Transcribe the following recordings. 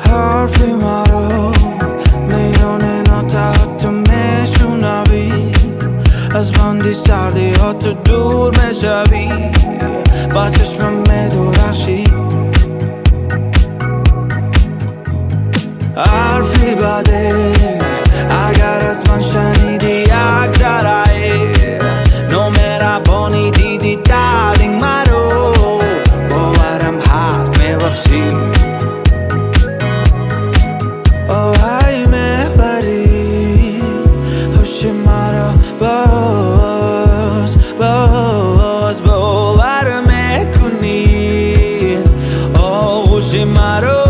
حرفی مرا میان ناتحت میشنوی، از بندی سردی ها تو دور میشوی، با چشمم میدرخشی. حرفی بده اگر از من شنیدی یک ذره، نومهربانی دیدی دردی مرا، باورم هست میبخشی. ای میبری هوش مرا، باز باور میکنی آغوش مرا.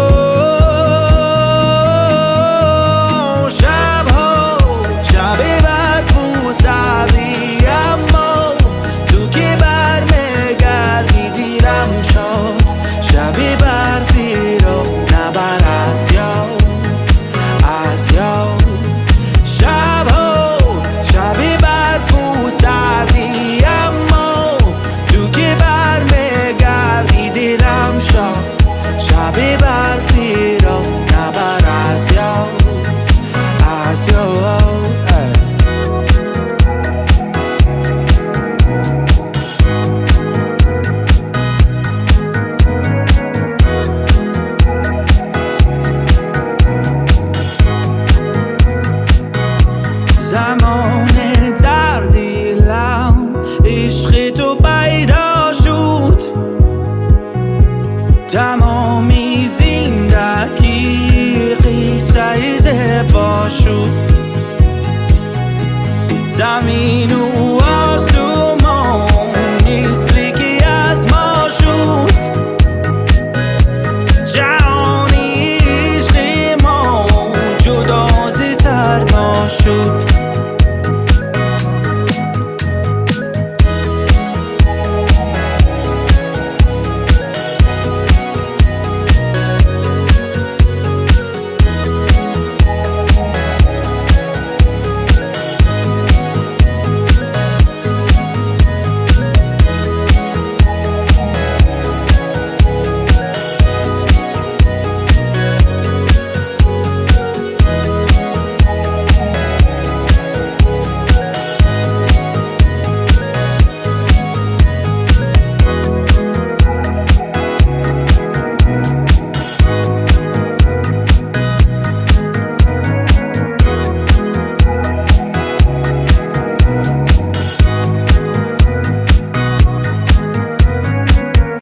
زمان در دلم عشق تو پیدا شد، تمامی زندگی قصه زیبا شد. زمین و